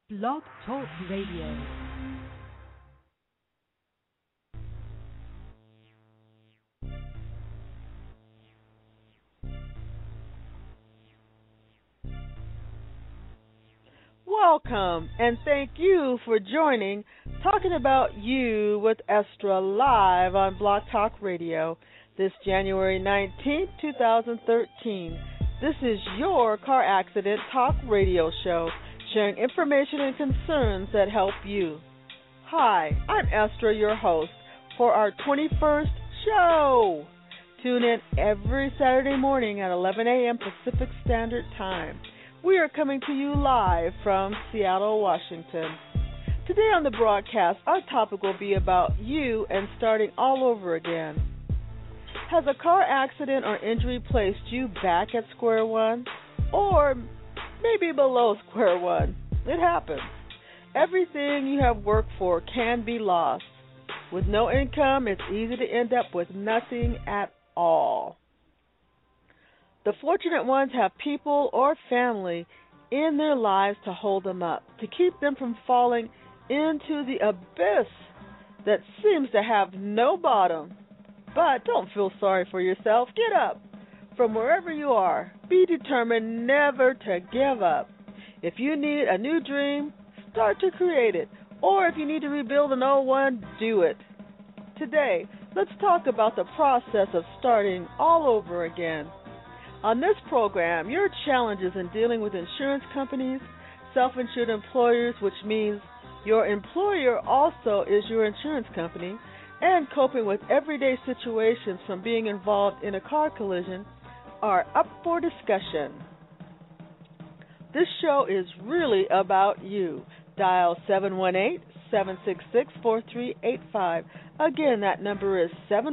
Blog Talk Radio. Welcome, and thank you for joining Talking About You with Estra live on Blog Talk Radio this January 19th, 2013. This is your car accident talk radio show, sharing information and concerns that help you. Hi, I'm Estra, your host, for our 21st show. Tune in every Saturday morning at 11 a.m. Pacific Standard Time. We are coming to you live from Seattle, Washington. Today on the broadcast, our topic will be about you and starting all over again. Has a car accident or injury placed you back at square one? Or maybe below square one? It happens. Everything you have worked for can be lost. With no income, it's easy to end up with nothing at all. The fortunate ones have people or family in their lives to hold them up, to keep them from falling into the abyss that seems to have no bottom. But don't feel sorry for yourself. Get up from wherever you are. Be determined never to give up. If you need a new dream, start to create it. Or if you need to rebuild an old one, do it. Today, let's talk about the process of starting all over again. On this program, your challenges in dealing with insurance companies, self-insured employers, which means your employer also is your insurance company, and coping with everyday situations from being involved in a car collision are up for discussion. This show is really about you. Dial 718-766-4385. Again, that number is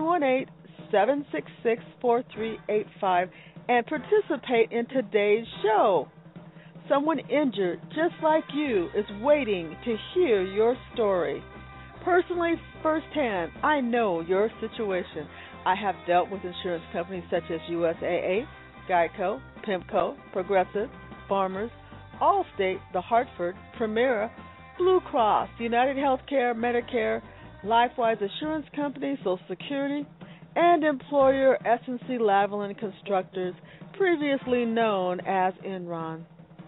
718-766-4385. And participate in today's show. Someone injured just like you is waiting to hear your story. Personally, firsthand, I know your situation. I have dealt with insurance companies such as USAA, Geico, PIMCO, Progressive, Farmers, Allstate, The Hartford, Primera, Blue Cross, United Healthcare, Medicare, LifeWise Assurance Company, Social Security, and employer S&C Lavalin Constructors, previously known as Enron.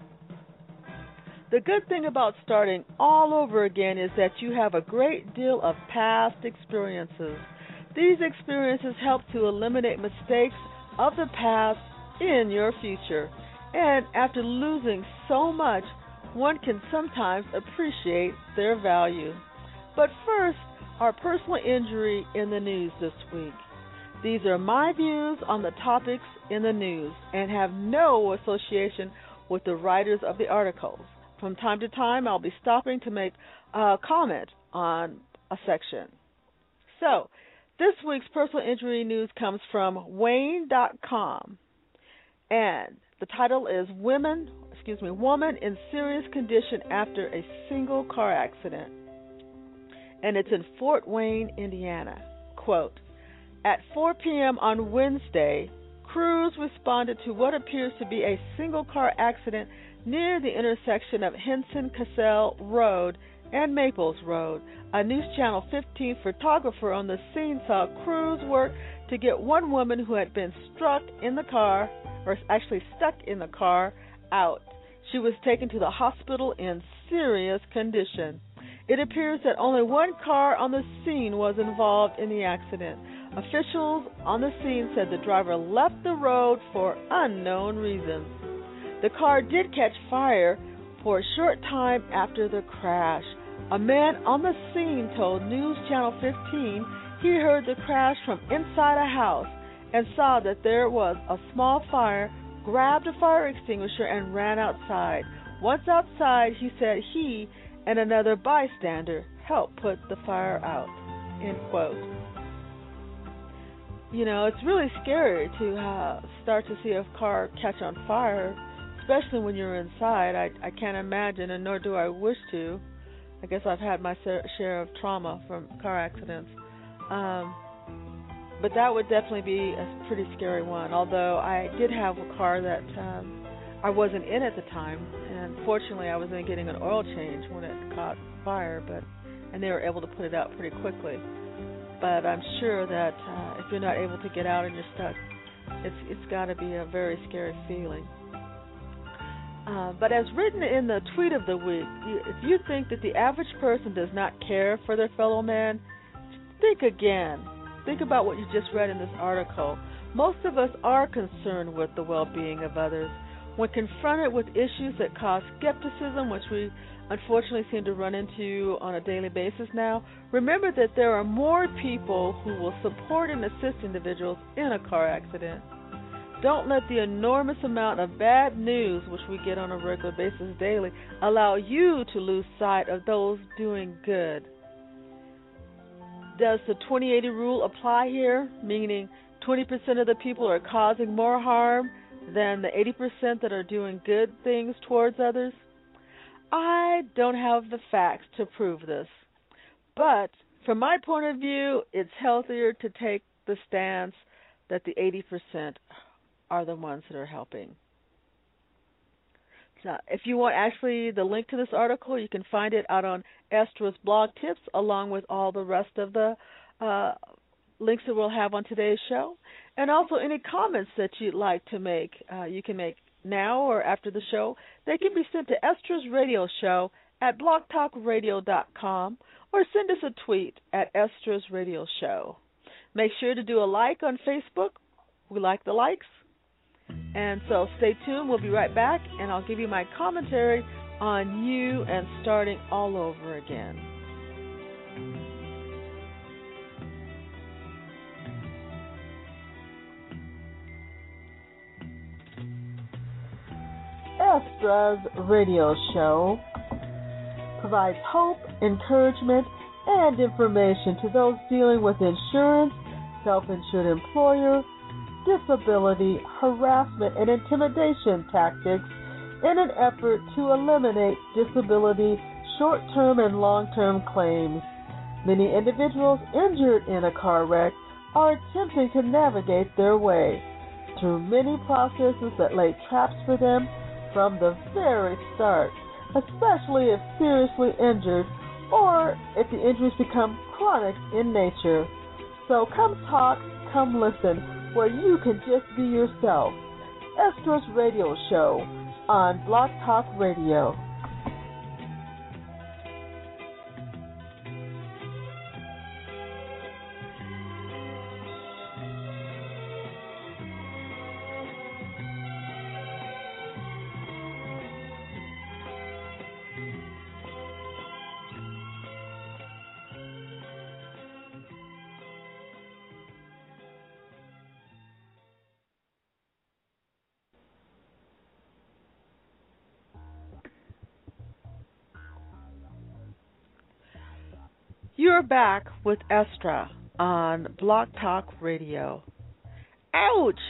The good thing about starting all over again is that you have a great deal of past experiences. These experiences help to eliminate mistakes of the past in your future. And after losing so much, one can sometimes appreciate their value. But first, our personal injury in the news this week. These are my views on the topics in the news and have no association with the writers of the articles. From time to time, I'll be stopping to make a comment on a section. So, this week's personal injury news comes from Wayne.com, and the title is Woman in Serious Condition After a Single Car Accident, and it's in Fort Wayne, Indiana. Quote, at 4 p.m. on Wednesday, crews responded to what appears to be a single-car accident near the intersection of Henson-Cassell Road and Maples Road. A News Channel 15 photographer on the scene saw crews work to get one woman who had been stuck in the car, out. She was taken to the hospital in serious condition. It appears that only one car on the scene was involved in the accident. Officials on the scene said the driver left the road for unknown reasons. The car did catch fire for a short time after the crash. A man on the scene told News Channel 15 he heard the crash from inside a house and saw that there was a small fire, grabbed a fire extinguisher, and ran outside. Once outside, he said he and another bystander helped put the fire out. End quote. You know, it's really scary to start to see a car catch on fire, especially when you're inside. I can't imagine, and nor do I wish to. I guess I've had my share of trauma from car accidents. But that would definitely be a pretty scary one, although I did have a car that I wasn't in at the time, and fortunately I was in getting an oil change when it caught fire, and they were able to put it out pretty quickly. But I'm sure that if you're not able to get out and you're stuck, it's got to be a very scary feeling. But as written in the tweet of the week, if you think that the average person does not care for their fellow man, think again. Think about what you just read in this article. Most of us are concerned with the well-being of others. When confronted with issues that cause skepticism, which we unfortunately seem to run into on a daily basis now, remember that there are more people who will support and assist individuals in a car accident. Don't let the enormous amount of bad news, which we get on a regular basis daily, allow you to lose sight of those doing good. Does the 20/80 rule apply here, meaning 20% of the people are causing more harm than the 80% that are doing good things towards others? I don't have the facts to prove this, but from my point of view, it's healthier to take the stance that the 80% are the ones that are helping. So if you want actually the link to this article, you can find it out on Estra's blog tips, along with all the rest of the links that we'll have on today's show. And also any comments that you'd like to make, you can make now or after the show. They can be sent to Estra's Radio Show at blogtalkradio.com or send us a tweet at Estra's Radio Show. Make sure to do a like on Facebook. We like the likes. And so stay tuned. We'll be right back, and I'll give you my commentary on you and starting all over again. Estra's Radio Show provides hope, encouragement, and information to those dealing with insurance, self-insured employer, disability, harassment, and intimidation tactics in an effort to eliminate disability short-term and long-term claims. Many individuals injured in a car wreck are attempting to navigate their way through many processes that lay traps for them from the very start, especially if seriously injured or if the injuries become chronic in nature. So come talk, come listen, where you can just be yourself. Estra's Radio Show on Blog Talk Radio. You're back with Estra on Blog Talk Radio. Ouch!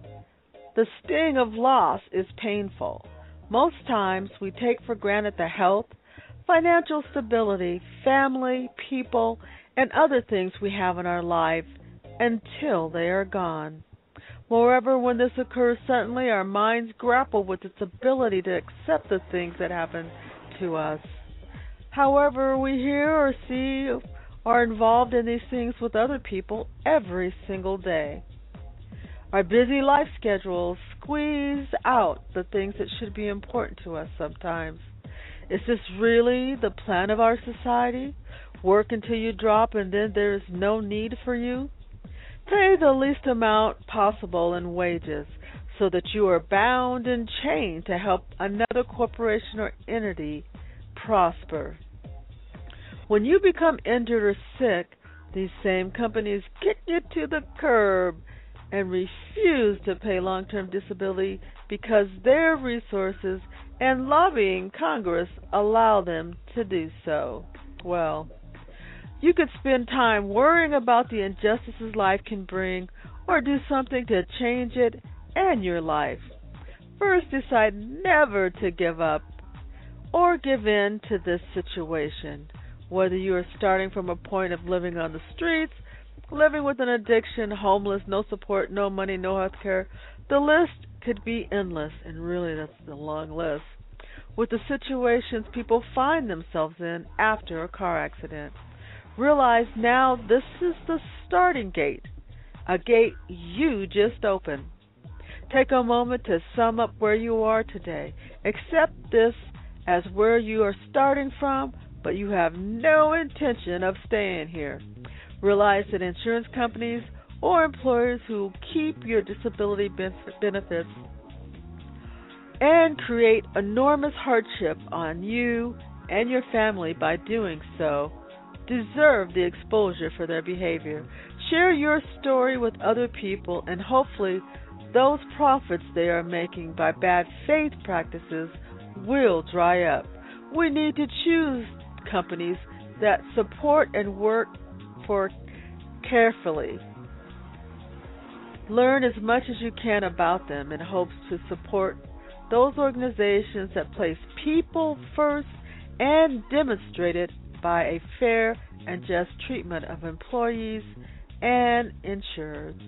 The sting of loss is painful. Most times we take for granted the health, financial stability, family, people, and other things we have in our life until they are gone. Moreover, when this occurs suddenly, our minds grapple with its ability to accept the things that happen to us. However, we hear or see or are involved in these things with other people every single day. Our busy life schedules squeeze out the things that should be important to us sometimes. Is this really the plan of our society? Work until you drop and then there is no need for you? Pay the least amount possible in wages so that you are bound and chained to help another corporation or entity prosper. When you become injured or sick, these same companies kick you to the curb and refuse to pay long-term disability because their resources and lobbying Congress allow them to do so. Well, you could spend time worrying about the injustices life can bring or do something to change it and your life. First, decide never to give up or give in to this situation. Whether you are starting from a point of living on the streets, living with an addiction, homeless, no support, no money, no health care, the list could be endless, and really that's a long list, with the situations people find themselves in after a car accident. Realize now this is the starting gate, a gate you just opened. Take a moment to sum up where you are today. Accept this as where you are starting from, but you have no intention of staying here. Realize that insurance companies or employers who keep your disability benefits and create enormous hardship on you and your family by doing so deserve the exposure for their behavior. Share your story with other people, and hopefully those profits they are making by bad faith practices will dry up. We need to choose companies that support and work for carefully. Learn as much as you can about them in hopes to support those organizations that place people first and demonstrate it by a fair and just treatment of employees and insureds.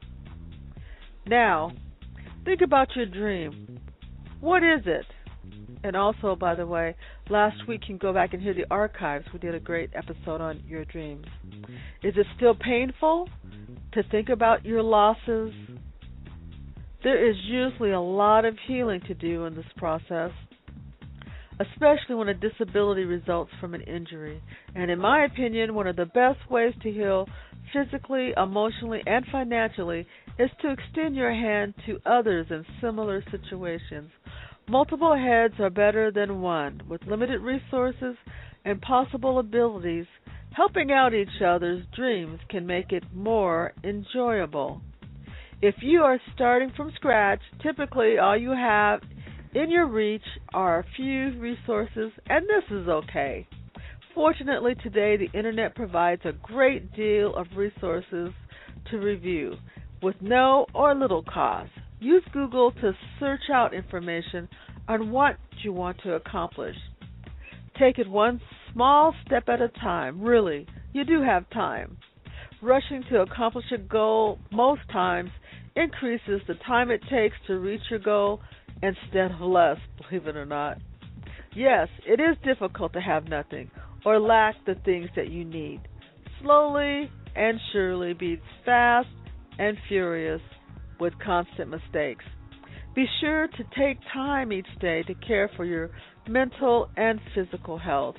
Now, think about your dream. What is it? And also, by the way, last week you can go back and hear the archives. We did a great episode on your dreams. Is it still painful to think about your losses? There is usually a lot of healing to do in this process, especially when a disability results from an injury. And in my opinion, one of the best ways to heal physically, emotionally, and financially is to extend your hand to others in similar situations. Multiple heads are better than one. With limited resources and possible abilities, helping out each other's dreams can make it more enjoyable. If you are starting from scratch, typically all you have in your reach are a few resources, and this is okay. Fortunately, today the Internet provides a great deal of resources to review with no or little cost. Use Google to search out information on what you want to accomplish. Take it one small step at a time. Really, you do have time. Rushing to accomplish a goal most times increases the time it takes to reach your goal instead of less, believe it or not. Yes, it is difficult to have nothing or lack the things that you need. Slowly and surely beats fast and furious with constant mistakes. Be sure to take time each day to care for your mental and physical health.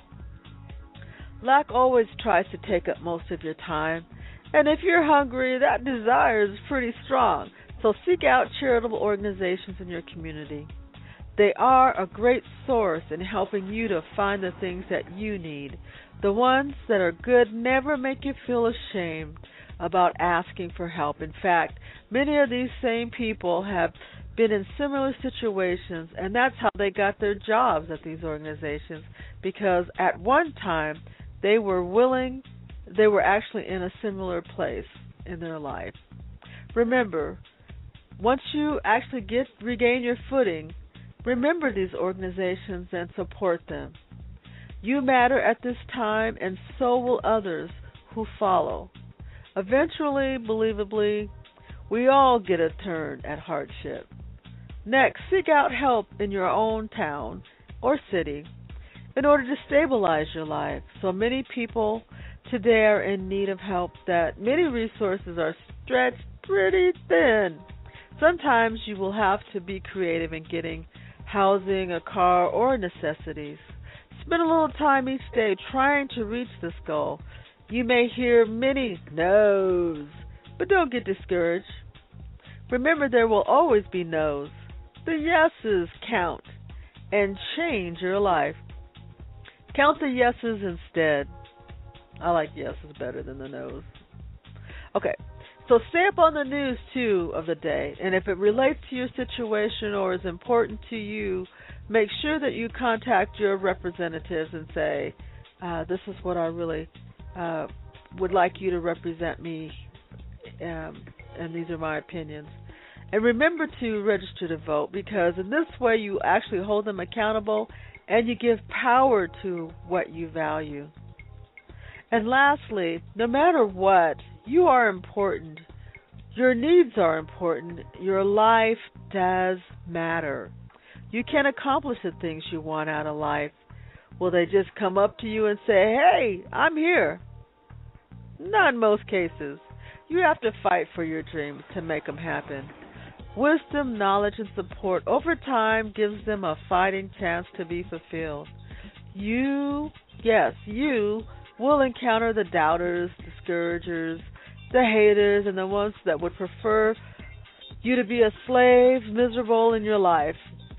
Lack always tries to take up most of your time, and if you're hungry, that desire is pretty strong. So seek out charitable organizations in your community. They are a great source in helping you to find the things that you need. The ones that are good never make you feel ashamed about asking for help. In fact, many of these same people have been in similar situations, and that's how they got their jobs at these organizations, because at one time they were actually in a similar place in their life. Remember, once you actually regain your footing, remember these organizations and support them. You matter at this time, and so will others who follow. Eventually, believably, we all get a turn at hardship. Next, seek out help in your own town or city in order to stabilize your life. So many people today are in need of help that many resources are stretched pretty thin. Sometimes you will have to be creative in getting housing, a car, or necessities. Spend a little time each day trying to reach this goal. You may hear many no's, but don't get discouraged. Remember, there will always be no's. The yeses count and change your life. Count the yeses instead. I like yeses better than the no's. Okay, so stay up on the news, too, of the day. And if it relates to your situation or is important to you, make sure that you contact your representatives and say, this is what I really would like you to represent me, and these are my opinions. And remember to register to vote, because in this way you actually hold them accountable and you give power to what you value. And lastly, no matter what, you are important. Your needs are important. Your life does matter. You can accomplish the things you want out of life. Will they just come up to you and say, hey, I'm here? Not in most cases. You have to fight for your dreams to make them happen. Wisdom, knowledge, and support over time gives them a fighting chance to be fulfilled. You, yes, you will encounter the doubters, discouragers, the haters, and the ones that would prefer you to be a slave, miserable in your life.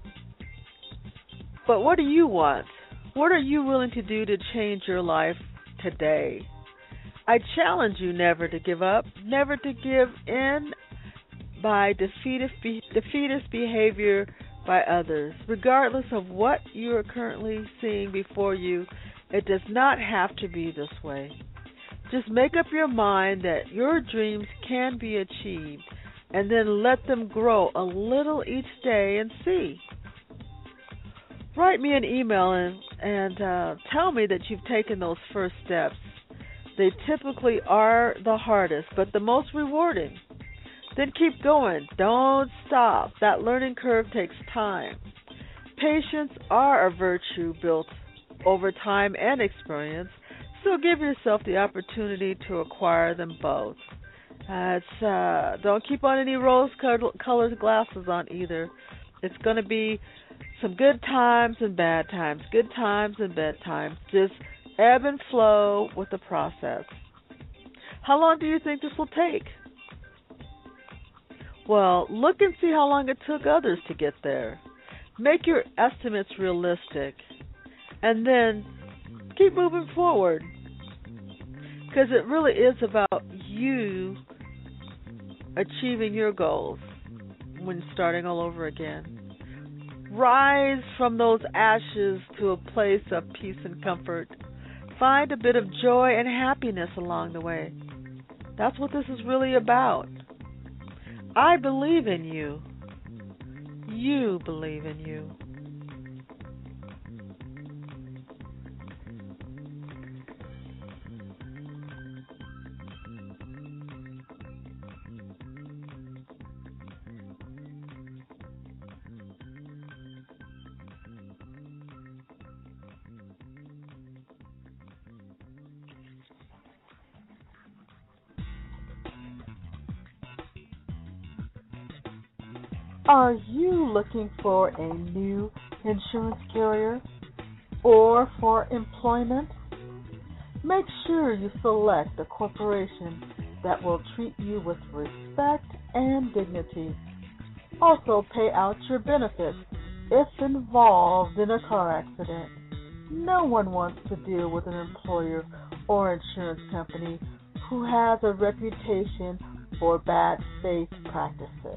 But what do you want? What are you willing to do to change your life today? I challenge you never to give up, never to give in by defeatist behavior by others. Regardless of what you are currently seeing before you, it does not have to be this way. Just make up your mind that your dreams can be achieved, and then let them grow a little each day and see. Write me an email and tell me that you've taken those first steps. They typically are the hardest, but the most rewarding. Then keep going. Don't stop. That learning curve takes time. Patience are a virtue built over time and experience, so give yourself the opportunity to acquire them both. Don't keep on any rose-colored glasses on either. It's going to be some good times and bad times, good times and bad times. Just ebb and flow with the process. How long do you think this will take? Well, look and see how long it took others to get there. Make your estimates realistic, and then keep moving forward. Because it really is about you achieving your goals when starting all over again. Rise from those ashes to a place of peace and comfort. Find a bit of joy and happiness along the way. That's what this is really about. I believe in you. You believe in you. Are you looking for a new insurance carrier or for employment? Make sure you select a corporation that will treat you with respect and dignity. Also, pay out your benefits if involved in a car accident. No one wants to deal with an employer or insurance company who has a reputation for bad faith practices.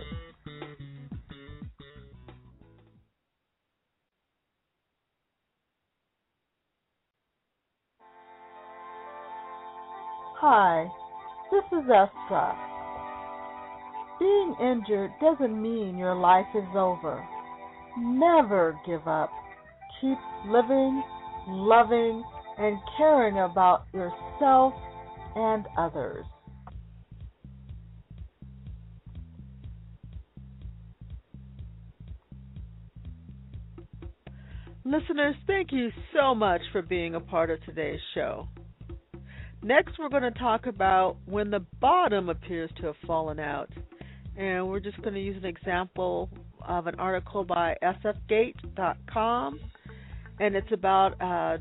Hi, this is Estra. Being injured doesn't mean your life is over. Never give up. Keep living, loving, and caring about yourself and others. Listeners, thank you so much for being a part of today's show. Next, we're going to talk about when the bottom appears to have fallen out. And we're just going to use an example of an article by sfgate.com. And it's about a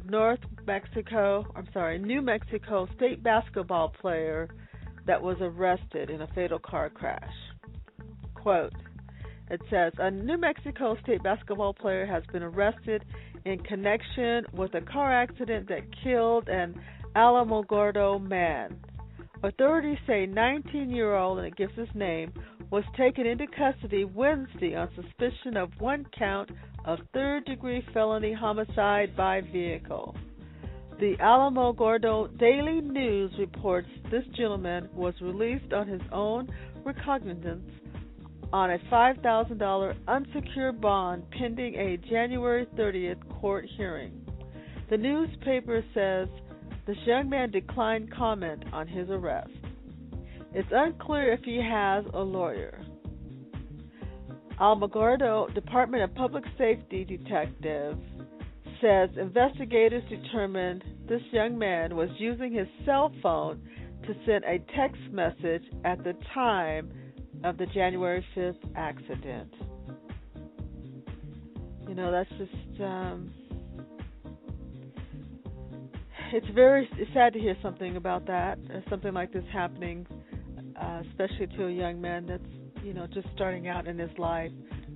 New Mexico state basketball player that was arrested in a fatal car crash. Quote, it says, a New Mexico state basketball player has been arrested in connection with a car accident that killed an Alamogordo man. Authorities say 19-year-old, and it gives his name, was taken into custody Wednesday on suspicion of one count of third-degree felony homicide by vehicle. The Alamogordo Daily News reports this gentleman was released on his own recognizance on a $5,000 unsecured bond pending a January 30th court hearing. The newspaper says this young man declined comment on his arrest. It's unclear if he has a lawyer. Alamogordo Department of Public Safety detective says investigators determined this young man was using his cell phone to send a text message at the time of the January 5th accident. You know, that's just, it's sad to hear something about that, something like this happening, especially to a young man that's, just starting out in his life.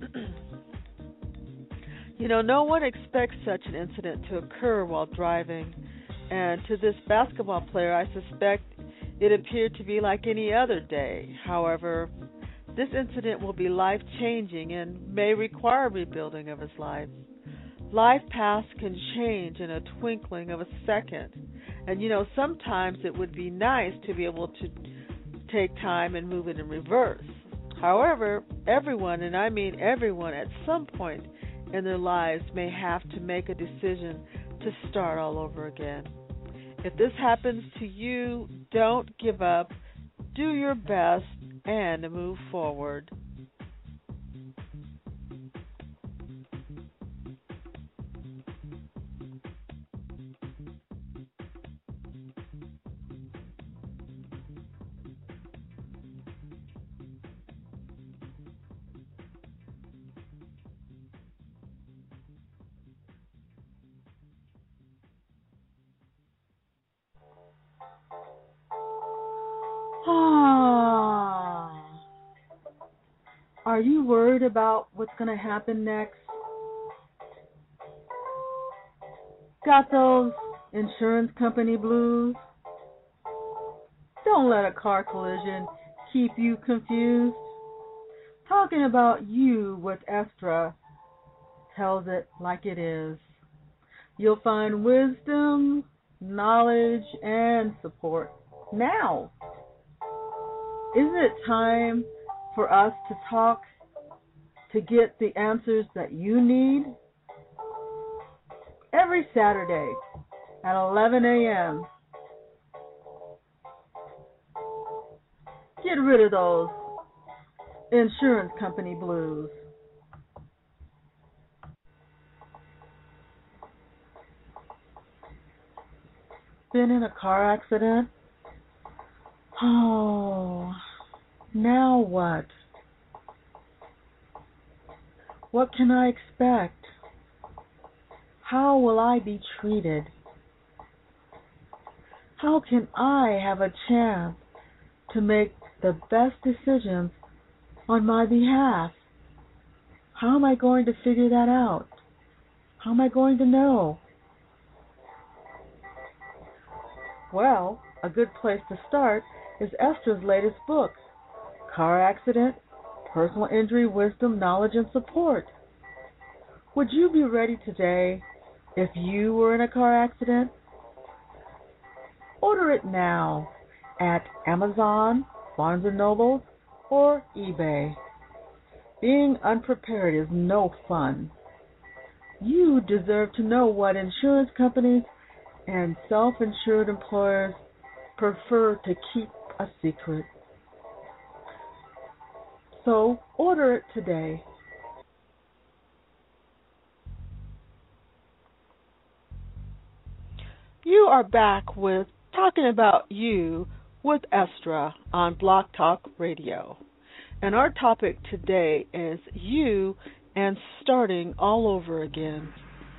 No one expects such an incident to occur while driving, and to this basketball player, I suspect it appeared to be like any other day. However, this incident will be life-changing and may require rebuilding of his life. Life paths can change in a twinkling of a second, and sometimes it would be nice to be able to take time and move it in reverse. However, everyone, and I mean everyone, at some point in their lives may have to make a decision to start all over again. If this happens to you, don't give up. Do your best and move forward. Are you worried about what's going to happen next? Got those insurance company blues? Don't let a car collision keep you confused. Talking about you with Estra tells it like it is. You'll find wisdom, knowledge, and support now. Isn't it time for us to talk to get the answers that you need? Every Saturday at 11 a.m. Get rid of those insurance company blues. Been in a car accident? Oh, now what? What can I expect? How will I be treated? How can I have a chance to make the best decisions on my behalf? How am I going to figure that out? How am I going to know? Well, a good place to start is Estra's latest book, Car Accident, Personal Injury, Wisdom, Knowledge, and Support. Would you be ready today if you were in a car accident? Order it now at Amazon, Barnes & Noble, or eBay. Being unprepared is no fun. You deserve to know what insurance companies and self-insured employers prefer to keep a secret. So order it today. You are back with Talking About You with Estra on Blog Talk Radio. And our topic today is you and starting all over again.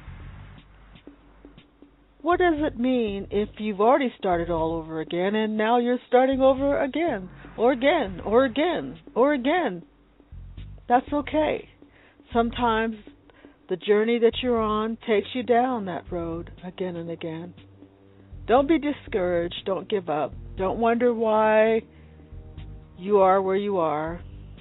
What does it mean if you've already started all over again and now you're starting over again, or again, or again, or again? That's okay. Sometimes the journey that you're on takes you down that road again and again. Don't be discouraged. Don't give up. Don't wonder why you are where you are.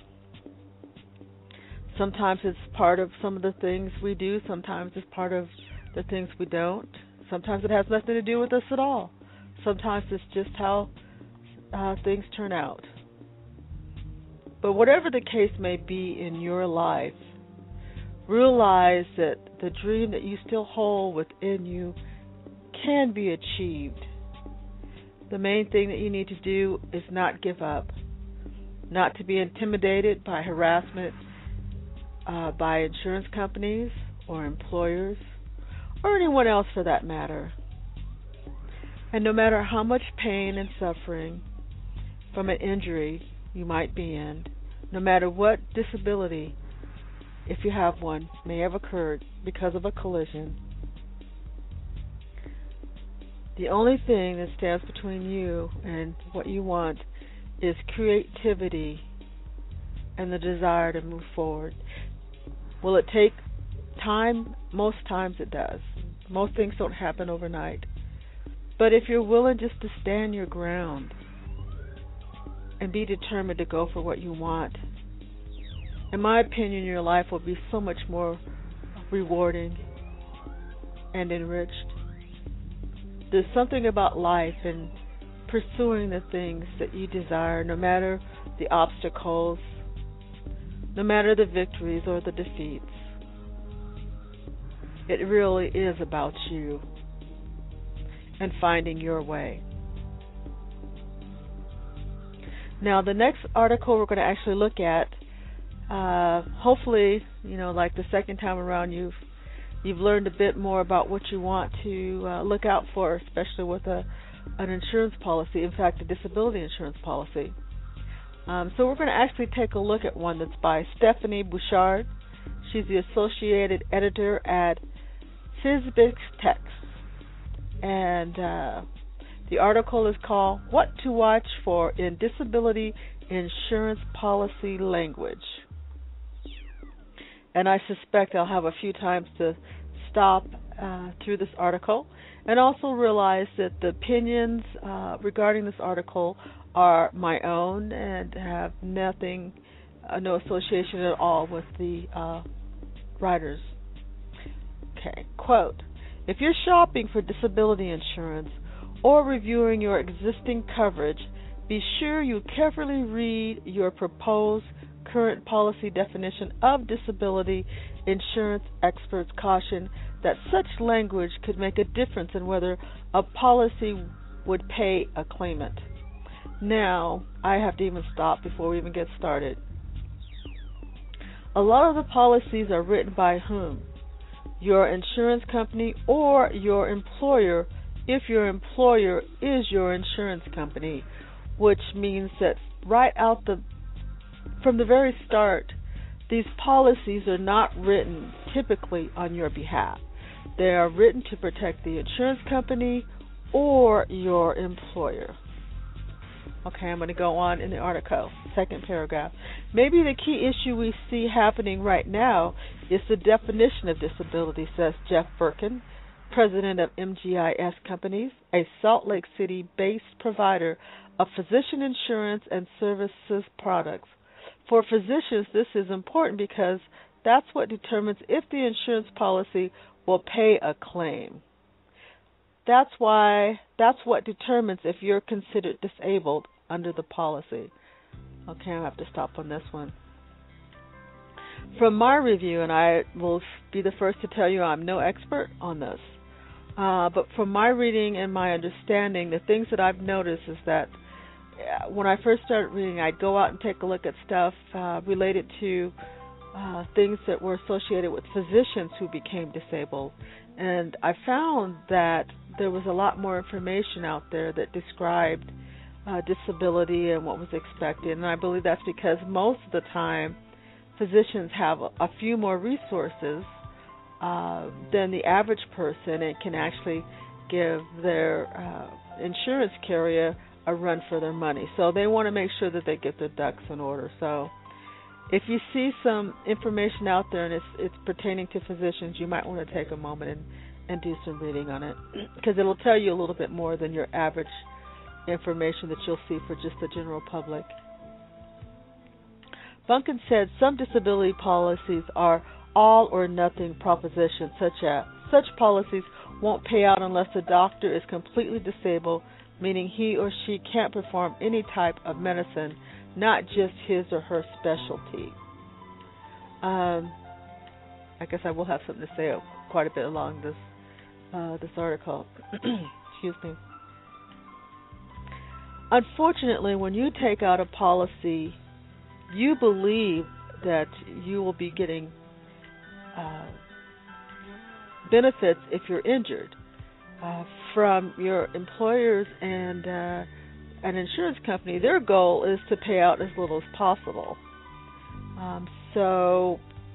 Sometimes it's part of some of the things we do. Sometimes it's part of the things we don't. Sometimes it has nothing to do with us at all. Sometimes it's just how things turn out. But whatever the case may be in your life, realize that the dream that you still hold within you can be achieved. the main thing that you need to do is not give up, not to be intimidated by harassment by insurance companies or employers or anyone else for that matter. And no matter how much pain and suffering from an injury you might be in, no matter what disability, if you have one, may have occurred because of a collision, the only thing that stands between you and what you want is creativity and the desire to move forward. Will it take time? Most times it does. Most things don't happen overnight. But if you're willing just to stand your ground and be determined to go for what you want, in my opinion, your life will be so much more rewarding and enriched. There's something about life and pursuing the things that you desire, no matter the obstacles, no matter the victories or the defeats. It really is about you and finding your way. Now, the next article we're going to actually look at, hopefully, like the second time around, you've learned a bit more about what you want to look out for, especially with an insurance policy, in fact, a disability insurance policy. So we're going to actually take a look at one that's by Stephanie Bouchard. She's the associated editor at Sysbix Text. And the article is called What to Watch For in Disability Insurance Policy Language. And I suspect I'll have a few times to stop through this article and also realize that the opinions regarding this article are my own and have nothing, no association at all with the writers. Okay, quote, if you're shopping for disability insurance or reviewing your existing coverage, be sure you carefully read your proposed current policy definition of disability insurance. Experts caution that such language could make a difference in whether a policy would pay a claimant. Now, I have to even stop before we even get started. A lot of the policies are written by whom? Your insurance company or your employer, if your employer is your insurance company, which means that from the very start, these policies are not written typically on your behalf. They are written to protect the insurance company or your employer. Okay, I'm going to go on in the article, second paragraph. Maybe the key issue we see happening right now is the definition of disability, says Jeff Birkin, president of MGIS Companies, a Salt Lake City-based provider of physician insurance and services products. For physicians, this is important because that's what determines if the insurance policy will pay a claim. That's what determines if you're considered disabled under the policy. Okay, I'll have to stop on this one. From my review, and I will be the first to tell you I'm no expert on this, but from my reading and my understanding, the things that I've noticed is that when I first started reading, I'd go out and take a look at stuff related to things that were associated with physicians who became disabled. And I found that there was a lot more information out there that described disability and what was expected. And I believe that's because most of the time physicians have a few more resources than the average person and can actually give their insurance carrier a run for their money. So they want to make sure that they get their ducks in order. So if you see some information out there and it's pertaining to physicians, you might want to take a moment and do some reading on it, because it'll tell you a little bit more than your average information that you'll see for just the general public. Bunkin said some disability policies are all or nothing propositions, such policies won't pay out unless the doctor is completely disabled, meaning he or she can't perform any type of medicine, not just his or her specialty. I guess I will have something to say quite a bit along this article. Excuse me. unfortunately, when you take out a policy, you believe that you will be getting benefits if you're injured from your employers and an insurance company. Their goal is to pay out as little as possible. So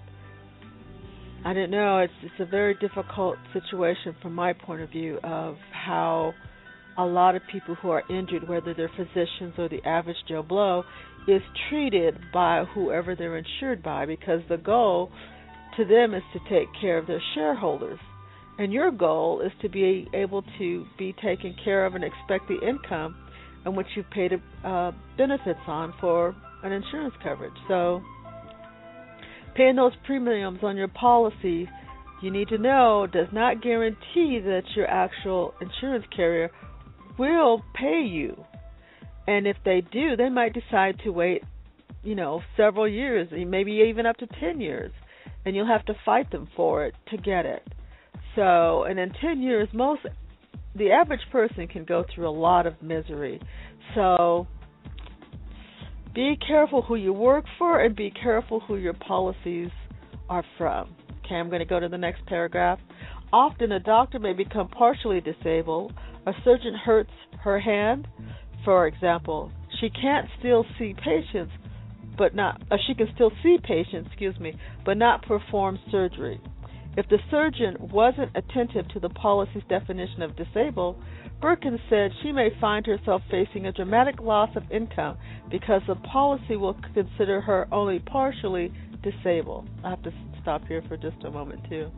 I don't know. It's a very difficult situation from my point of view of how a lot of people who are injured, whether they're physicians or the average Joe Blow, is treated by whoever they're insured by, because the goal to them is to take care of their shareholders. And your goal is to be able to be taken care of and expect the income in which you've paid benefits on for an insurance coverage. So paying those premiums on your policy, you need to know, does not guarantee that your actual insurance carrier will pay you. And if they do, they might decide to wait, several years, maybe even up to 10 years, and you'll have to fight them for it to get it. So, and in 10 years, the average person can go through a lot of misery. So be careful who you work for and be careful who your policies are from. Okay, I'm going to go to the next paragraph. Often a doctor may become partially disabled. A surgeon hurts her hand, for example. She can still see patients, but not perform surgery. If the surgeon wasn't attentive to the policy's definition of disabled, Birkin said she may find herself facing a dramatic loss of income because the policy will consider her only partially disabled. I have to stop here for just a moment, too.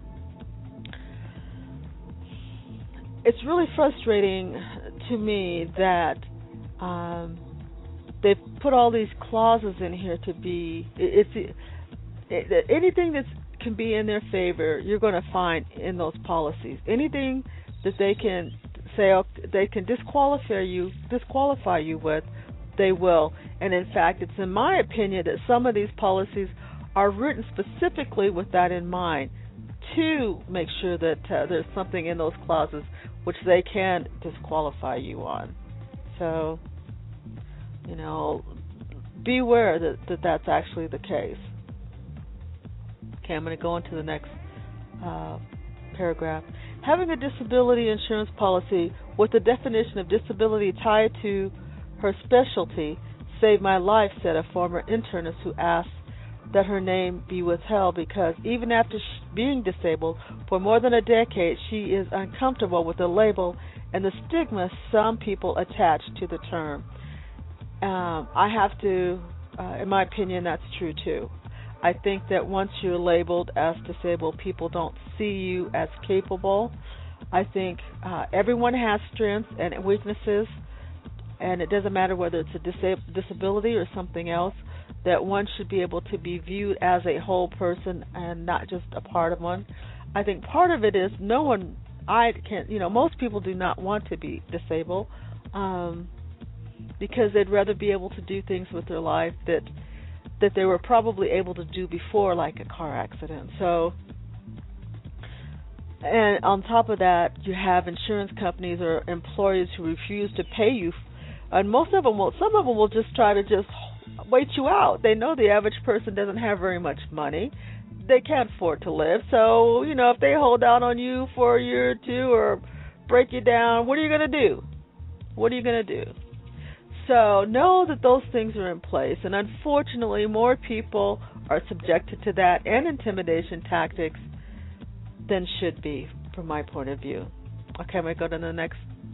It's really frustrating to me that they've put all these clauses in here to be anything that can be in their favor, you're going to find in those policies. Anything that they can say they can disqualify you with, they will. And in fact, it's in my opinion that some of these policies are written specifically with that in mind, to make sure that there's something in those clauses which they can disqualify you on. So, beware that that's actually the case. Okay, I'm going to go into the next paragraph. Having a disability insurance policy with the definition of disability tied to her specialty saved my life, said a former internist who asked that her name be withheld because even after being disabled for more than a decade, she is uncomfortable with the label and the stigma some people attach to the term. I have to, in my opinion, that's true too. I think that once you're labeled as disabled, people don't see you as capable. I think everyone has strengths and weaknesses, and it doesn't matter whether it's a disability or something else, that one should be able to be viewed as a whole person and not just a part of one. I think part of it is most people do not want to be disabled because they'd rather be able to do things with their life that they were probably able to do before, like a car accident. So, and on top of that, you have insurance companies or employers who refuse to pay you, and some of them will just try to just wait you out. They know the average person doesn't have very much money. They can't afford to live. So, if they hold out on you for a year or two or break you down, what are you going to do? What are you going to do? So know that those things are in place, and unfortunately more people are subjected to that and intimidation tactics than should be, from my point of view. Okay, I'm going to go to the next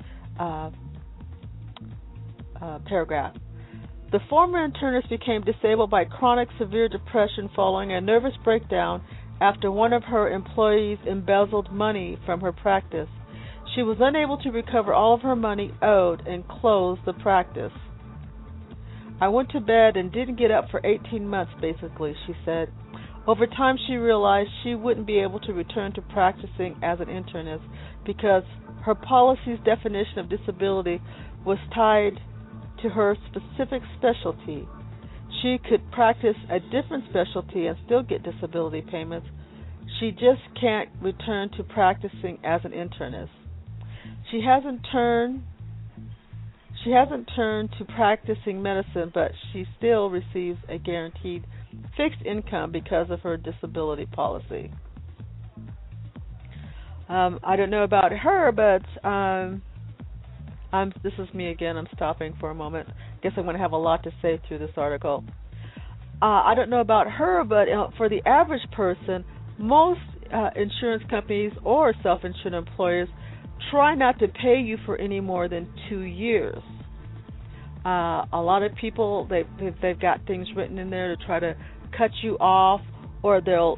paragraph. The former internist became disabled by chronic severe depression following a nervous breakdown after one of her employees embezzled money from her practice. She was unable to recover all of her money owed and closed the practice. I went to bed and didn't get up for 18 months, basically, she said. Over time, she realized she wouldn't be able to return to practicing as an internist because her policy's definition of disability was tied to her specific specialty. She could practice a different specialty and still get disability payments. She just can't return to practicing as an internist. She she hasn't turned to practicing medicine, but she still receives a guaranteed fixed income because of her disability policy. I don't know about her, but this is me again. I'm stopping for a moment. I guess I'm going to have a lot to say through this article. I don't know about her, but for the average person, most insurance companies or self-insured employers try not to pay you for any more than 2 years. A lot of people, they've got things written in there to try to cut you off, or they'll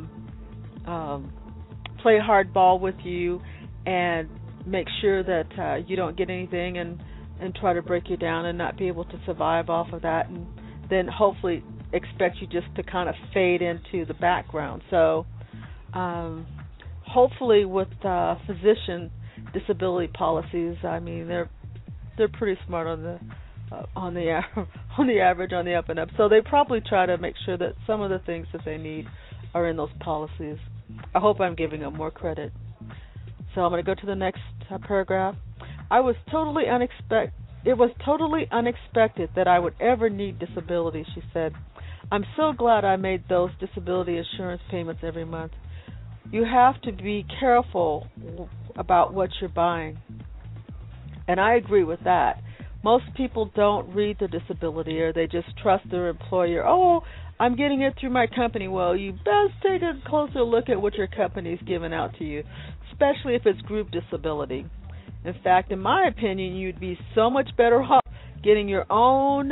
play hardball with you and make sure that you don't get anything, and try to break you down and not be able to survive off of that, and then hopefully expect you just to kind of fade into the background. So hopefully with physician disability policies, I mean they're pretty smart on the average, on the up and up. So they probably try to make sure that some of the things that they need are in those policies. I hope I'm giving them more credit. So I'm going to go to the next paragraph. It was totally unexpected that I would ever need disability, she said. I'm so glad I made those disability insurance payments every month. You have to be careful about what you're buying. And I agree with that. Most people don't read the disability, or they just trust their employer. Oh, I'm getting it through my company. Well, you best take a closer look at what your company's giving out to you, especially if it's group disability. In fact, in my opinion, you'd be so much better off getting your own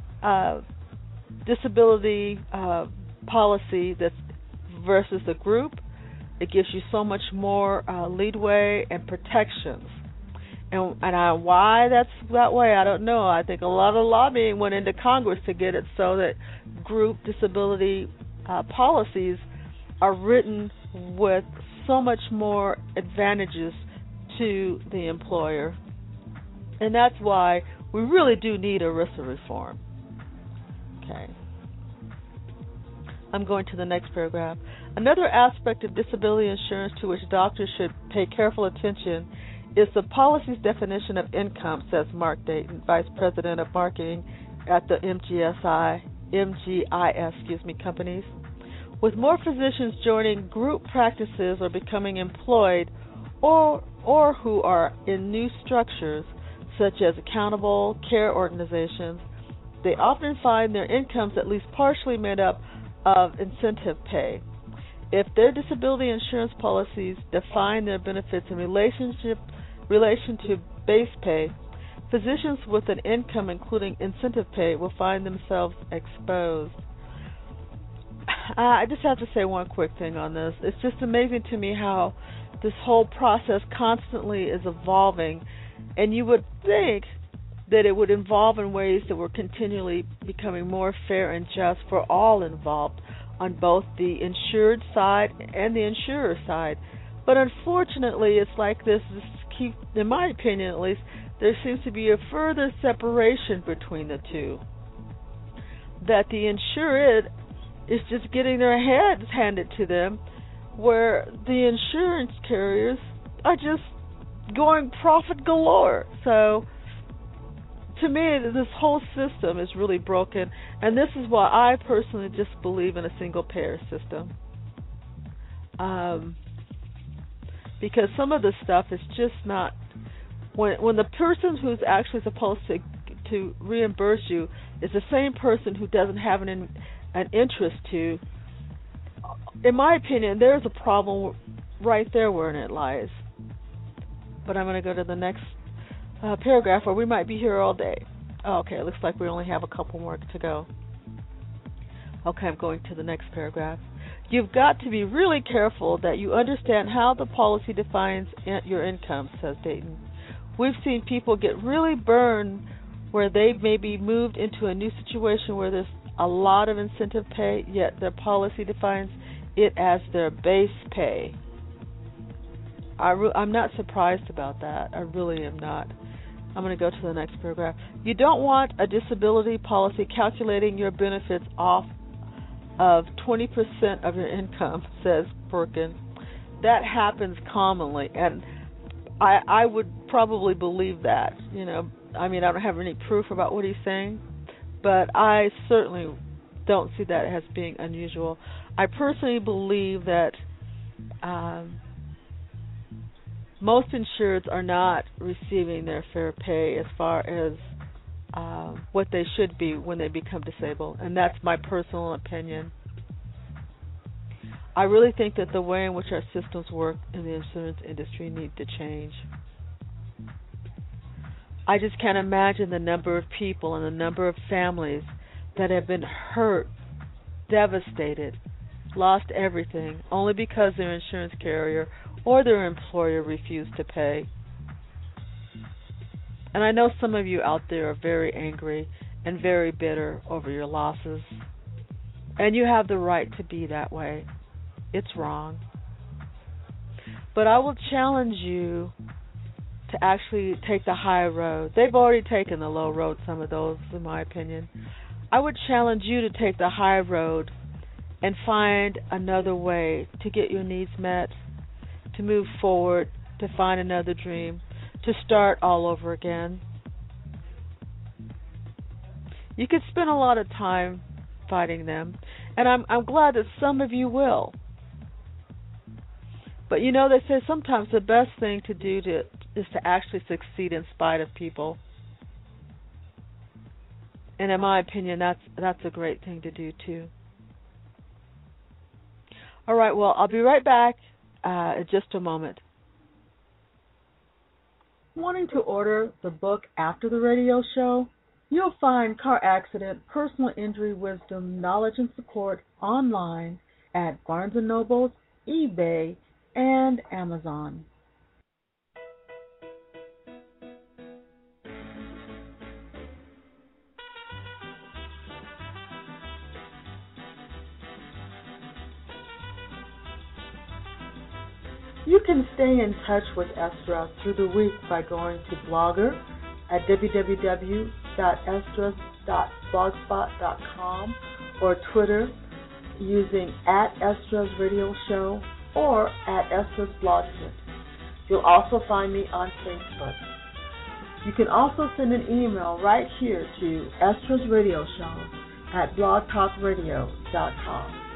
disability policy that's versus the group. It gives you so much more leadway and protections. And why that's that way, I don't know. I think a lot of lobbying went into Congress to get it so that group disability policies are written with so much more advantages to the employer. And that's why we really do need ERISA reform. Okay. I'm going to the next paragraph. Another aspect of disability insurance to which doctors should pay careful attention is the policy's definition of income, says Mark Dayton, Vice President of Marketing at the MGIS companies. With more physicians joining group practices or becoming employed, or who are in new structures, such as accountable care organizations, they often find their incomes at least partially made up of incentive pay. If their disability insurance policies define their benefits in relation to base pay, physicians with an income including incentive pay will find themselves exposed. I just have to say one quick thing on this. It's just amazing to me how this whole process constantly is evolving, and you would think that it would evolve in ways that were continually becoming more fair and just for all involved on both the insured side and the insurer side. But unfortunately, it's like this in my opinion at least, there seems to be a further separation between the two. That the insured is just getting their heads handed to them, where the insurance carriers are just going profit galore. So, to me, this whole system is really broken, and this is why I personally just believe in a single-payer system. Because some of this stuff is just not, when the person who's actually supposed to reimburse you is the same person who doesn't have an interest to, in my opinion, there's a problem right there wherein it lies. But I'm going to go to the next paragraph, or we might be here all day. Oh, okay, it looks like we only have a couple more to go. Okay, I'm going to the next paragraph. You've got to be really careful that you understand how the policy defines your income, says Dayton. We've seen people get really burned where they've maybe moved into a new situation where there's a lot of incentive pay, yet their policy defines it as their base pay. I'm not surprised about that. I really am not. I'm going to go to the next paragraph. You don't want a disability policy calculating your benefits off of 20% of your income, says Perkin. That happens commonly, and I would probably believe that. I mean, I don't have any proof about what he's saying, but I certainly don't see that as being unusual. I personally believe that most insureds are not receiving their fair pay as far as what they should be when they become disabled, and that's my personal opinion. I really think that the way in which our systems work in the insurance industry need to change. I just can't imagine the number of people and the number of families that have been hurt, devastated, lost everything, only because their insurance carrier or their employer refused to pay. And I know some of you out there are very angry and very bitter over your losses. And you have the right to be that way. It's wrong. But I will challenge you to actually take the high road. They've already taken the low road, some of those, in my opinion. I would challenge you to take the high road and find another way to get your needs met, to move forward, to find another dream, to start all over again. You could spend a lot of time fighting them, and I'm glad that some of you will. But they say sometimes the best thing to do is to actually succeed in spite of people. And in my opinion, that's a great thing to do too. All right, well, I'll be right back in just a moment. Wanting to order the book After the Radio Show? You'll find Car Accident, Personal Injury Wisdom, Knowledge and Support online at Barnes & Noble, eBay, and Amazon. You can stay in touch with Estra through the week by going to Blogger at www.estras.blogspot.com or Twitter using @EstrasRadioShow or @EstrasBlogspot. You'll also find me on Facebook. You can also send an email right here to estrasradioshow@blogtalkradio.com.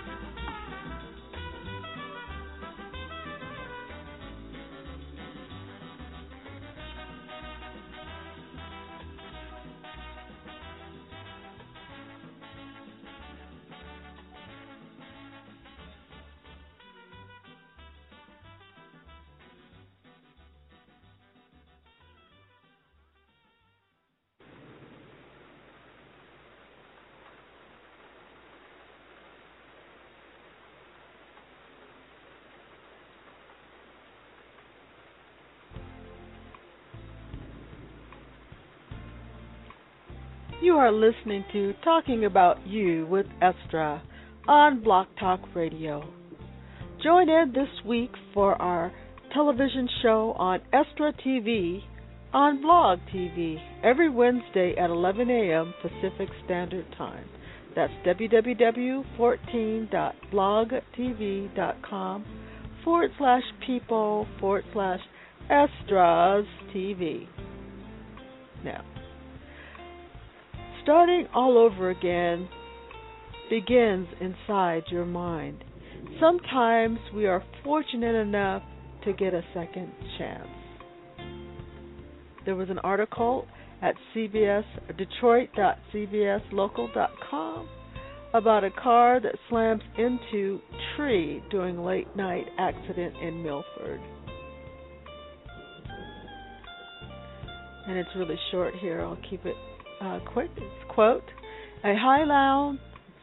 You are listening to Talking About You with Estra on Block Talk Radio. Join in this week for our television show on Estra TV on Blog TV every Wednesday at 11 a.m. Pacific Standard Time. That's www.blogtv.com/people/Estras TV. Now, starting all over again begins inside your mind. Sometimes we are fortunate enough to get a second chance. There was an article at Detroit.cbslocal.com about a car that slams into tree during late night accident in Milford. And it's really short here. I'll keep it quick. It's quote, a Highland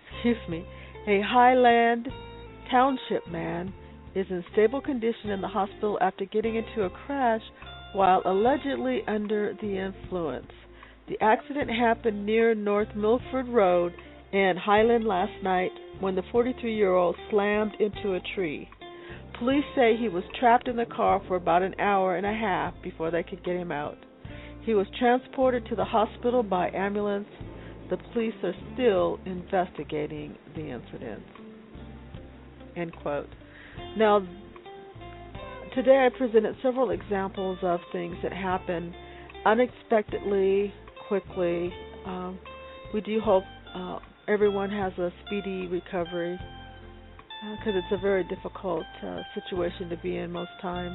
Township man is in stable condition in the hospital after getting into a crash while allegedly under the influence. The accident happened near North Milford Road in Highland last night when the 43-year-old slammed into a tree. Police say he was trapped in the car for about an hour and a half before they could get him out. He was transported to the hospital by ambulance. The police are still investigating the incident. End quote. Now, Today I presented several examples of things that happen unexpectedly, quickly. We do hope everyone has a speedy recovery because it's a very difficult situation to be in most times.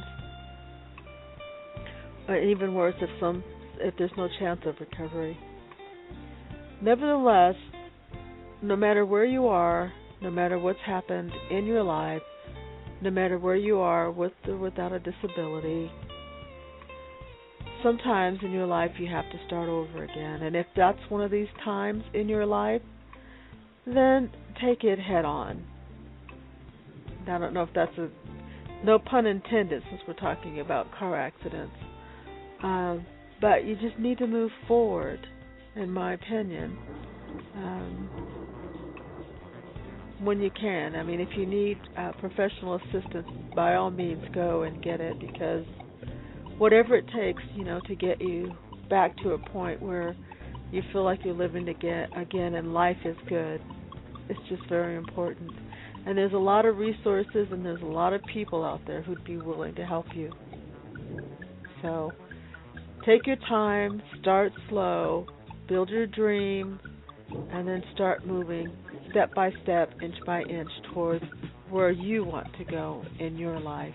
Even worse if there's no chance of recovery. Nevertheless, no matter where you are, no matter what's happened in your life, no matter where you are with or without a disability, sometimes in your life you have to start over again. And if that's one of these times in your life, then take it head on. I don't know if that's no pun intended since we're talking about car accidents. But you just need to move forward, in my opinion, when you can. I mean, if you need professional assistance, by all means go and get it, because whatever it takes, to get you back to a point where you feel like you're living again and life is good, it's just very important. And there's a lot of resources and there's a lot of people out there who'd be willing to help you. So take your time, start slow, build your dream, and then start moving step by step, inch by inch towards where you want to go in your life.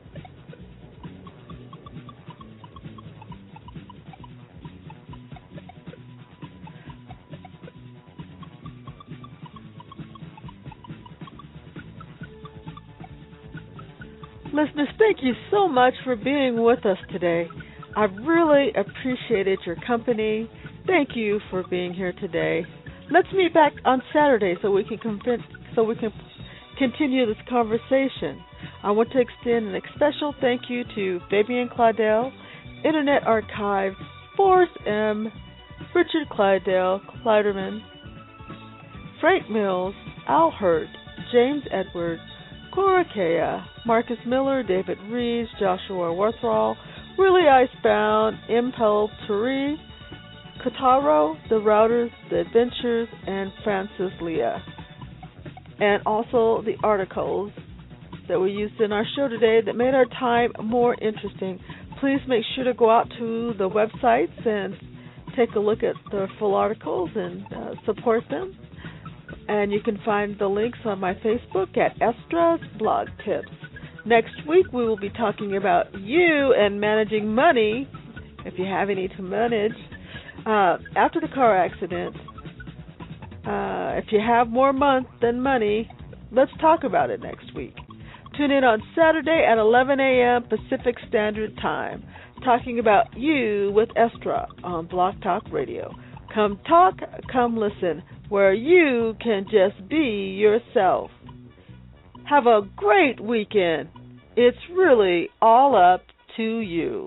Listeners, thank you so much for being with us today. I really appreciated your company. Thank you for being here today. Let's meet back on Saturday so we can continue this conversation. I want to extend a special thank you to Fabian Claudel, Internet Archive, Forrest M., Richard Clydell, Kleiderman, Frank Mills, Al Hurt, James Edwards, Cora Kea, Marcus Miller, David Reeves, Joshua Worthall, Willie Icebound, Impel Turi, Kotaro, The Routers, The Adventures, and Francis Leah. And also the articles that we used in our show today that made our time more interesting. Please make sure to go out to the websites and take a look at the full articles and support them. And you can find the links on my Facebook at Estra's Blog Tips. Next week we will be talking about you and managing money, if you have any to manage, after the car accident. If you have more month than money, let's talk about it next week. Tune in on Saturday at 11 a.m. Pacific Standard Time, talking about you with Estra on Blog Talk Radio. Come talk, come listen, where you can just be yourself. Have a great weekend. It's really all up to you.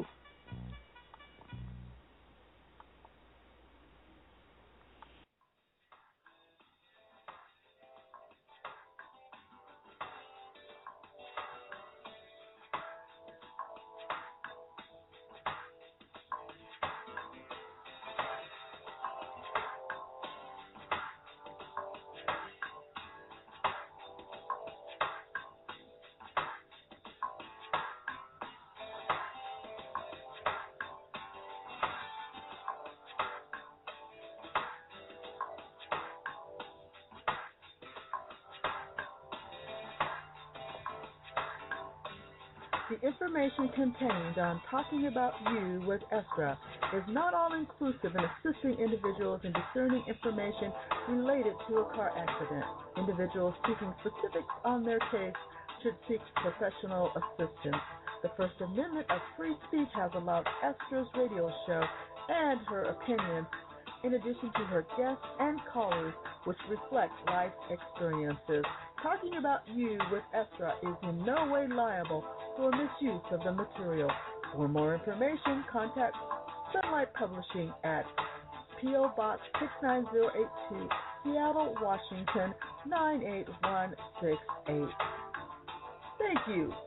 The information contained on Talking About You with Estra is not all inclusive in assisting individuals in discerning information related to a car accident. Individuals seeking specifics on their case should seek professional assistance. The First Amendment of free speech has allowed Estra's radio show and her opinions, in addition to her guests and callers, which reflect life experiences. Talking About You with Estra is in no way liable for misuse of the material. For more information, contact Sunlight Publishing at P.O. Box 69082, Seattle, Washington 98168. Thank you.